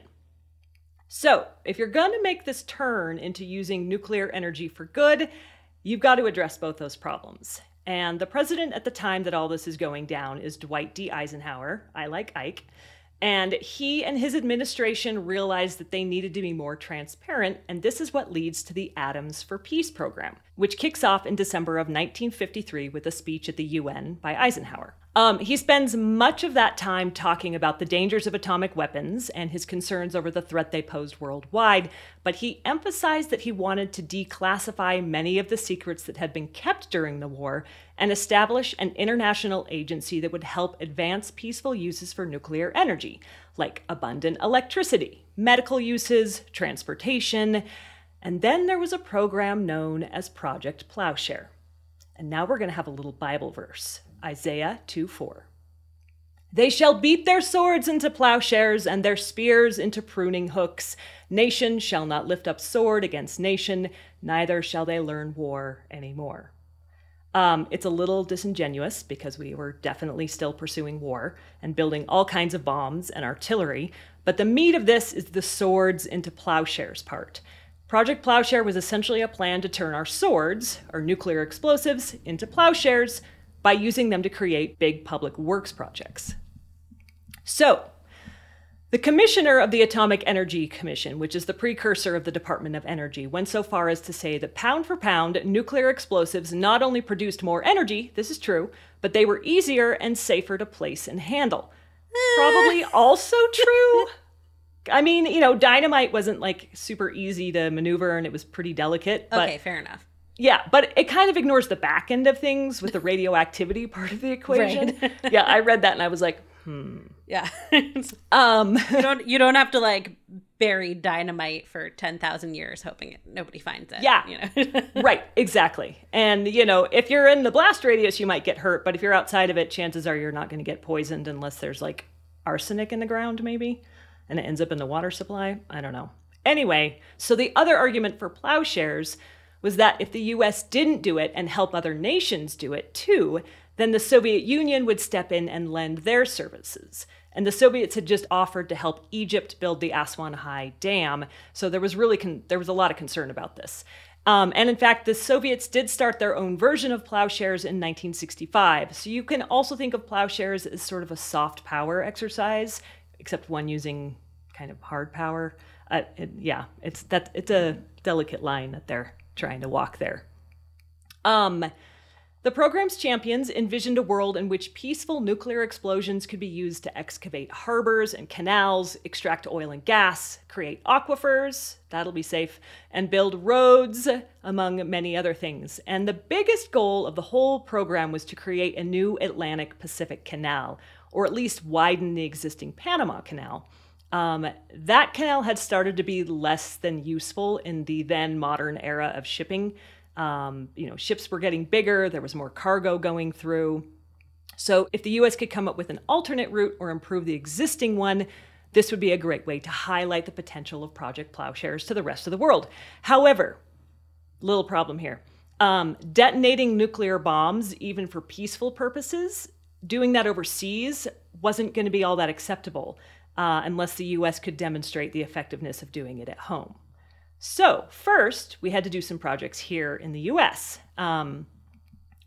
S5: So, if you're going to make this turn into using nuclear energy for good, you've got to address both those problems. And the president at the time that all this is going down is Dwight D. Eisenhower, I like Ike, and he and his administration realized that they needed to be more transparent, and this is what leads to the Atoms for Peace program, which kicks off in December of nineteen fifty-three with a speech at the U N by Eisenhower. Um, he spends much of that time talking about the dangers of atomic weapons and his concerns over the threat they posed worldwide, but he emphasized that he wanted to declassify many of the secrets that had been kept during the war and establish an international agency that would help advance peaceful uses for nuclear energy, like abundant electricity, medical uses, transportation, and then there was a program known as Project Plowshare. And now we're going to have a little Bible verse. Isaiah two four. They shall beat their swords into plowshares and their spears into pruning hooks. Nation shall not lift up sword against nation, neither shall they learn war anymore. Um, it's a little disingenuous because we were definitely still pursuing war and building all kinds of bombs and artillery, but the meat of this is the swords into plowshares part. Project Plowshare was essentially a plan to turn our swords, or nuclear explosives, into plowshares by using them to create big public works projects. So, the commissioner of the Atomic Energy Commission, which is the precursor of the Department of Energy, went so far as to say that pound for pound, nuclear explosives not only produced more energy, this is true, but they were easier and safer to place and handle. Probably also true. I mean, you know, dynamite wasn't like super easy to maneuver and it was pretty delicate. But
S3: okay, fair enough.
S5: Yeah, but it kind of ignores the back end of things with the radioactivity part of the equation. Right. Yeah, I read that and I was like, hmm.
S3: Yeah.
S5: um,
S3: you don't you don't have to like bury dynamite for ten thousand years hoping it, nobody finds it.
S5: Yeah.
S3: You know?
S5: Right, exactly. And, you know, if you're in the blast radius, you might get hurt. But if you're outside of it, chances are you're not going to get poisoned unless there's like arsenic in the ground, maybe. And it ends up in the water supply. I don't know. Anyway, so the other argument for plowshares was that if the U S didn't do it and help other nations do it too, then the Soviet Union would step in and lend their services. And the Soviets had just offered to help Egypt build the Aswan High Dam, so there was really con- there was a lot of concern about this. Um, and in fact, the Soviets did start their own version of plowshares in nineteen sixty-five. So you can also think of plowshares as sort of a soft power exercise, except one using kind of hard power. Uh, it, yeah, it's that it's a delicate line that they're trying to walk there. Um, the program's champions envisioned a world in which peaceful nuclear explosions could be used to excavate harbors and canals, extract oil and gas, create aquifers, that'll be safe, and build roads, among many other things. And the biggest goal of the whole program was to create a new Atlantic-Pacific Canal, or at least widen the existing Panama Canal. Um, that canal had started to be less than useful in the then modern era of shipping. Um, you know, ships were getting bigger, there was more cargo going through. So if the U S could come up with an alternate route or improve the existing one, this would be a great way to highlight the potential of Project Plowshares to the rest of the world. However, little problem here. Um, detonating nuclear bombs, even for peaceful purposes, doing that overseas wasn't going to be all that acceptable. Uh, unless the U S could demonstrate the effectiveness of doing it at home. So first, we had to do some projects here in the U S. Um,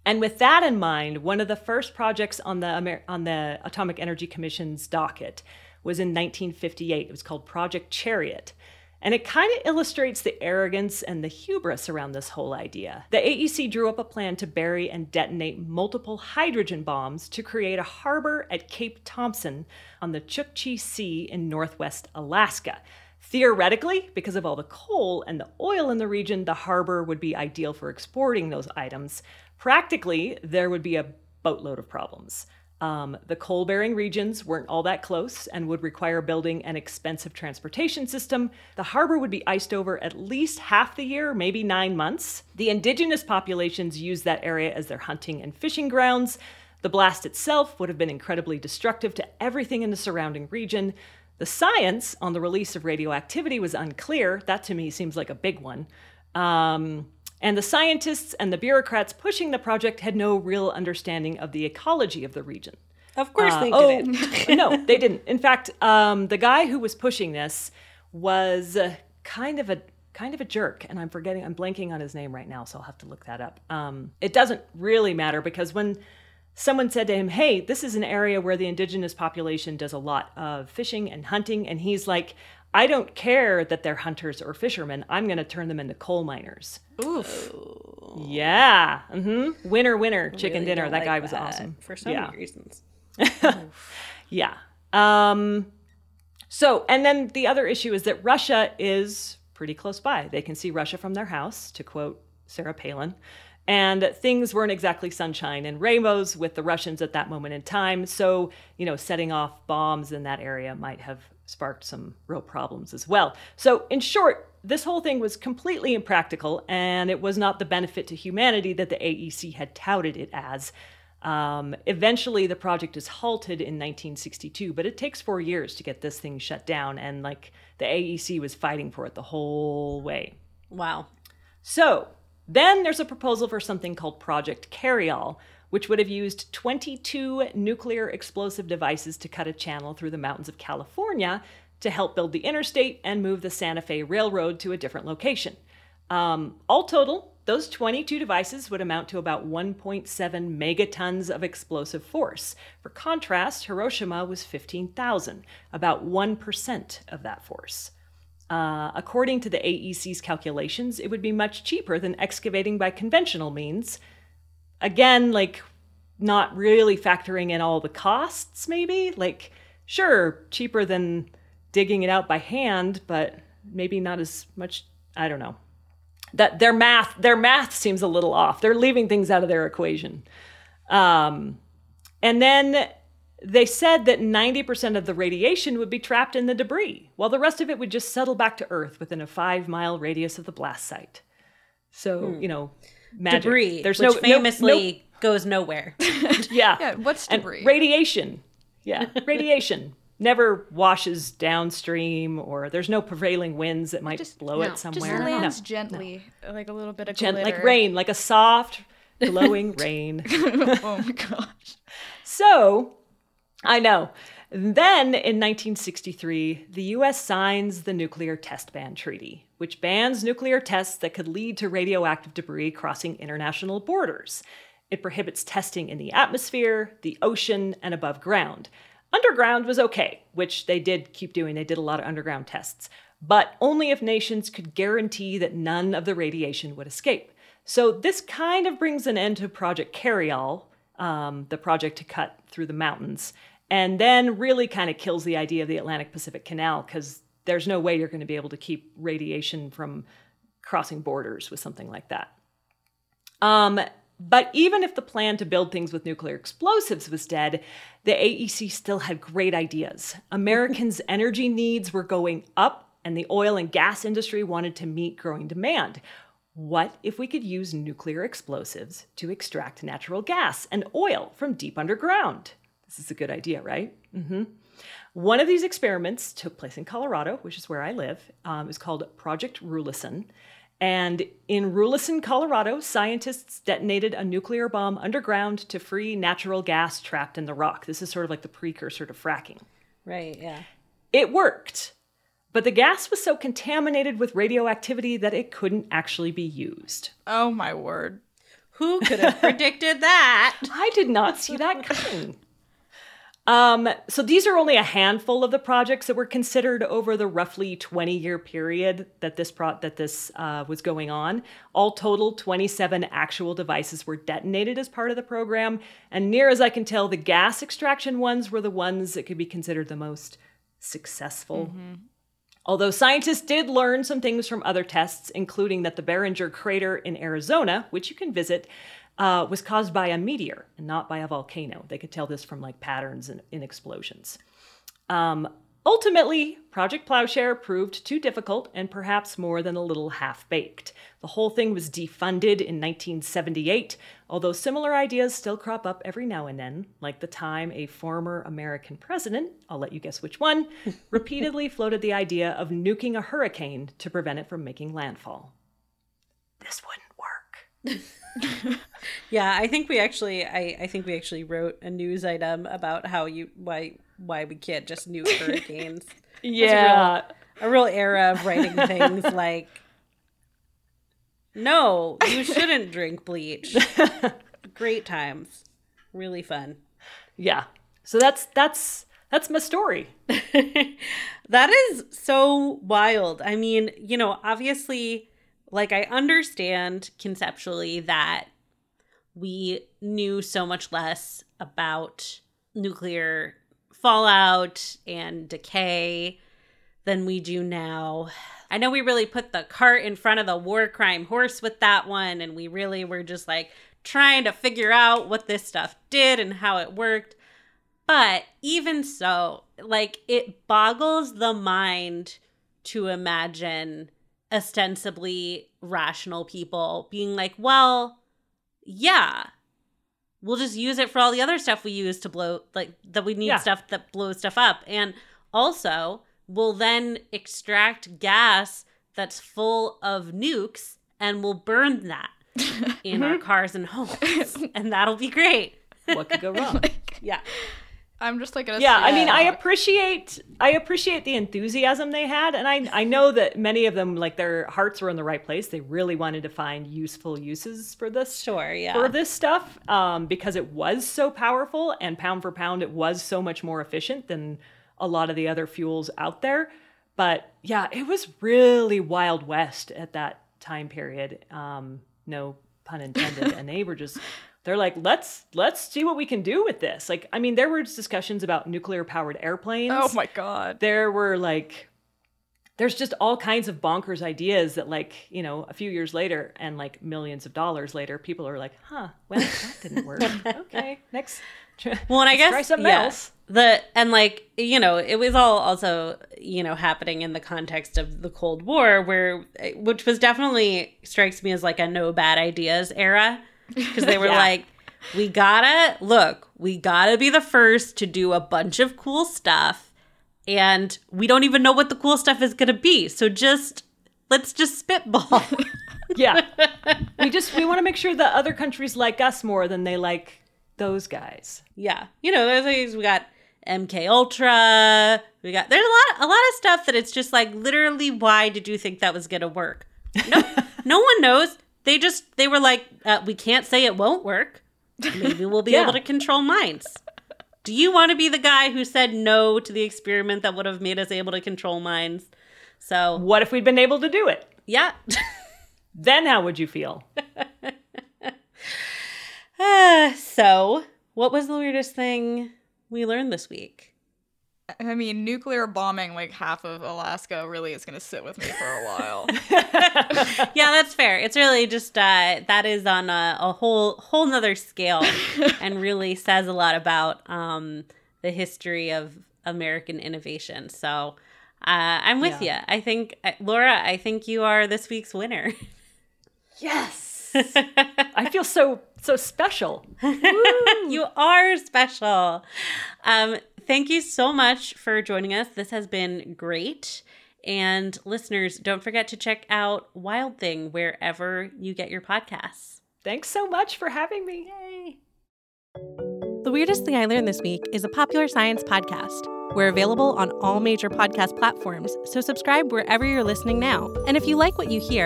S5: And with that in mind, one of the first projects on the Amer- on the Atomic Energy Commission's docket was in nineteen fifty-eight. It was called Project Chariot. And it kind of illustrates the arrogance and the hubris around this whole idea. The A E C drew up a plan to bury and detonate multiple hydrogen bombs to create a harbor at Cape Thompson on the Chukchi Sea in northwest Alaska. Theoretically, because of all the coal and the oil in the region, the harbor would be ideal for exporting those items. Practically, there would be a boatload of problems. Um, the coal-bearing regions weren't all that close and would require building an expensive transportation system. The harbor would be iced over at least half the year, maybe nine months. The indigenous populations used that area as their hunting and fishing grounds. The blast itself would have been incredibly destructive to everything in the surrounding region. The science on the release of radioactivity was unclear. That to me seems like a big one. Um, and the scientists and the bureaucrats pushing the project had no real understanding of the ecology of the region.
S3: Of course
S5: Uh,
S3: they
S5: oh,
S3: didn't.
S5: No, they didn't. In fact, um, the guy who was pushing this was uh, kind of a kind of a jerk, and I'm forgetting, I'm blanking on his name right now, so I'll have to look that up. Um, it doesn't really matter, because when someone said to him, hey, this is an area where the indigenous population does a lot of fishing and hunting, and he's like, I don't care that they're hunters or fishermen. I'm going to turn them into coal miners.
S3: Oof.
S5: Yeah. Mm-hmm. Winner, winner, chicken
S3: Really
S5: dinner.
S3: don't
S5: That
S3: like
S5: guy was
S3: that
S5: awesome.
S3: For so
S5: yeah.
S3: many reasons.
S5: Yeah. Um, so, and then the other issue is that Russia is pretty close by. They can see Russia from their house, to quote Sarah Palin. And things weren't exactly sunshine and rainbows with the Russians at that moment in time. So, you know, setting off bombs in that area might have sparked some real problems as well. So, in short, this whole thing was completely impractical, and it was not the benefit to humanity that the A E C had touted it as. Um, eventually, the project is halted in nineteen sixty-two, but it takes four years to get this thing shut down, and like the A E C was fighting for it the whole way.
S3: Wow.
S5: So then there's a proposal for something called Project Carryall, which would have used twenty-two nuclear explosive devices to cut a channel through the mountains of California to help build the interstate and move the Santa Fe Railroad to a different location. Um, all total, those twenty-two devices would amount to about one point seven megatons of explosive force. For contrast, Hiroshima was fifteen thousand, about one percent of that force. Uh, according to the A E C's calculations, it would be much cheaper than excavating by conventional means. Again, like, not really factoring in all the costs, maybe? Like, sure, cheaper than digging it out by hand, but maybe not as much, I don't know. That their math, their math seems a little off. They're leaving things out of their equation. Um, and then they said that ninety percent of the radiation would be trapped in the debris, while the rest of it would just settle back to Earth within a five-mile radius of the blast site. So, hmm. you know, magic.
S3: Debris,
S5: There's
S3: which
S5: no,
S3: famously
S5: no, no,
S3: goes nowhere.
S5: yeah.
S4: Yeah, what's debris?
S5: And radiation. Yeah, radiation never washes downstream, or there's no prevailing winds that might just blow
S3: no,
S5: it somewhere.
S4: Just lands
S5: no,
S4: gently, no. like a little bit of
S5: Gent-
S4: glitter.
S5: Like rain, like a soft, glowing rain.
S4: Oh my gosh.
S5: So, I know. Then, in nineteen sixty-three, the U S signs the Nuclear Test Ban Treaty, which bans nuclear tests that could lead to radioactive debris crossing international borders. It prohibits testing in the atmosphere, the ocean, and above ground. Underground was okay, which they did keep doing. They did a lot of underground tests, but only if nations could guarantee that none of the radiation would escape. So this kind of brings an end to Project Carryall, um, the project to cut through the mountains, and then really kind of kills the idea of the Atlantic Pacific Canal, because there's no way you're going to be able to keep radiation from crossing borders with something like that. Um, but even if the plan to build things with nuclear explosives was dead, the A E C still had great ideas. Americans' energy needs were going up, and the oil and gas industry wanted to meet growing demand. What if we could use nuclear explosives to extract natural gas and oil from deep underground? This is a good idea, right? Mm-hmm. One of these experiments took place in Colorado, which is where I live. Um, it was called Project Rulison. And in Rulison, Colorado, scientists detonated a nuclear bomb underground to free natural gas trapped in the rock. This is sort of like the precursor to fracking.
S3: Right, yeah.
S5: It worked, but the gas was so contaminated with radioactivity that it couldn't actually be used.
S4: Oh my word.
S3: Who could have predicted that?
S5: I did not see that coming. Um, so these are only a handful of the projects that were considered over the roughly twenty-year period that this pro- that this uh, was going on. All total, twenty-seven actual devices were detonated as part of the program, and near as I can tell, the gas extraction ones were the ones that could be considered the most successful. Mm-hmm. Although scientists did learn some things from other tests, including that the Barringer crater in Arizona, which you can visit, Uh, was caused by a meteor and not by a volcano. They could tell this from like patterns in, in explosions. Um, ultimately, Project Plowshare proved too difficult and perhaps more than a little half-baked. The whole thing was defunded in nineteen seventy-eight, although similar ideas still crop up every now and then, like the time a former American president, I'll let you guess which one, repeatedly floated the idea of nuking a hurricane to prevent it from making landfall. This wouldn't work.
S3: Yeah, I think we actually I, I think we actually wrote a news item about how you why why we can't just nuke hurricanes.
S5: Yeah.
S3: A real, a real era of writing things like, no, you shouldn't drink bleach. Great times. Really fun.
S5: Yeah. So that's that's that's my story.
S3: That is so wild. I mean, you know, obviously, like, I understand conceptually that we knew so much less about nuclear fallout and decay than we do now. I know we really put the cart in front of the war crime horse with that one, and we really were just like trying to figure out what this stuff did and how it worked. But even so, like, it boggles the mind to imagine ostensibly rational people being like, well, yeah, we'll just use it for all the other stuff we use to blow, like, that we need yeah. stuff that blows stuff up. And also, we'll then extract gas that's full of nukes and we'll burn that in our cars and homes. And that'll be great.
S5: What could go wrong?
S3: Yeah.
S4: I'm just like,
S5: yeah, I mean, I appreciate, I appreciate the enthusiasm they had. And I, I know that many of them, like, their hearts were in the right place. They really wanted to find useful uses for this,
S3: sure, yeah.
S5: for this stuff, um, because it was so powerful, and pound for pound, it was so much more efficient than a lot of the other fuels out there. But yeah, it was really Wild West at that time period. Um, no pun intended. And they were just... They're like, let's let's see what we can do with this. Like, I mean, there were discussions about nuclear-powered airplanes.
S4: Oh, my God.
S5: There were, like, there's just all kinds of bonkers ideas that, like, you know, a few years later and, like, millions of dollars later, people are like, huh, well, that didn't work. Okay, next.
S3: Well, and I guess,
S5: try something
S3: yeah,
S5: else.
S3: The, and, like, you know, it was all also, you know, happening in the context of the Cold War, where, which was definitely, strikes me as, like, a no bad ideas era. Because they were yeah. like, we gotta, look, we gotta be the first to do a bunch of cool stuff. And we don't even know what the cool stuff is gonna be. So just, let's just spitball.
S5: Yeah. We just, we want to make sure that other countries like us more than they like those guys.
S3: Yeah. You know, there's like, we got M K Ultra. We got, there's a lot, a lot of stuff that it's just like, literally, why did you think that was gonna work? No, no one knows. They just, they were like, uh, we can't say it won't work. Maybe we'll be yeah. able to control minds. Do you want to be the guy who said no to the experiment that would have made us able to control minds? So,
S5: what if we'd been able to do it?
S3: Yeah.
S5: Then how would you feel?
S3: uh, so, what was the weirdest thing we learned this week?
S4: I mean, nuclear bombing like half of Alaska really is going to sit with me for a while.
S3: Yeah, that's fair. It's really just, uh, that is on a, a whole whole nother scale and really says a lot about um, the history of American innovation. So uh, I'm with yeah. you. I think, Laura, I think you are this week's winner.
S5: Yes. I feel so, so special.
S3: You are special. Um, Thank you so much for joining us. This has been great. And listeners, don't forget to check out Wild Thing wherever you get your podcasts.
S5: Thanks so much for having me.
S3: Yay. The Weirdest Thing I Learned This Week is a Popular Science podcast. We're available on all major podcast platforms, so subscribe wherever you're listening now. And if you like what you hear,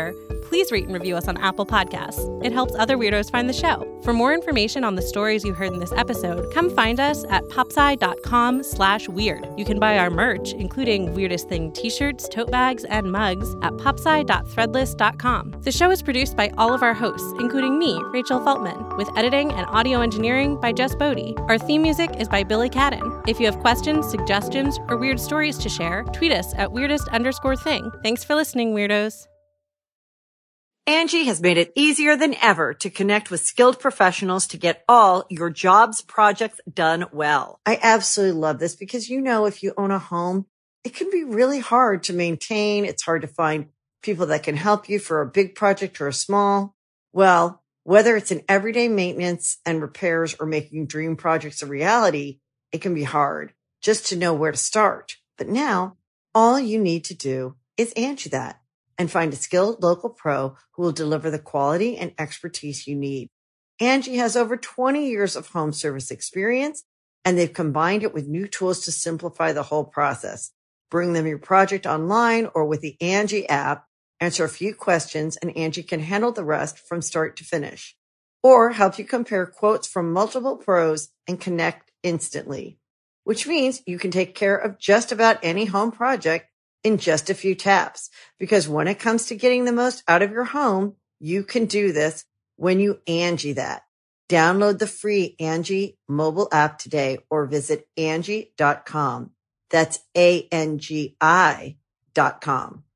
S3: please rate and review us on Apple Podcasts. It helps other weirdos find the show. For more information on the stories you heard in this episode, come find us at popsci.com slash weird. You can buy our merch, including Weirdest Thing t-shirts, tote bags, and mugs at popsci dot threadless dot com. The show is produced by all of our hosts, including me, Rachel Feltman, with editing and audio engineering by Jess Bodie. Our theme music is by Billy Cadden. If you have questions, suggestions, or weird stories to share, tweet us at weirdest underscore thing. Thanks for listening, weirdos.
S1: Angie has made it easier than ever to connect with skilled professionals to get all your jobs projects done well. I absolutely love this because, you know, if you own a home, it can be really hard to maintain. It's hard to find people that can help you for a big project or a small. Well, whether it's in everyday maintenance and repairs or making dream projects a reality, it can be hard just to know where to start. But now all you need to do is Angie that and find a skilled local pro who will deliver the quality and expertise you need. Angie has over twenty years of home service experience, and they've combined it with new tools to simplify the whole process. Bring them your project online or with the Angie app, answer a few questions, and Angie can handle the rest from start to finish. Or help you compare quotes from multiple pros and connect instantly, which means you can take care of just about any home project in just a few taps. Because when it comes to getting the most out of your home, you can do this when you Angie that. Download the free Angie mobile app today or visit Angie dot com. That's A N G I dot com.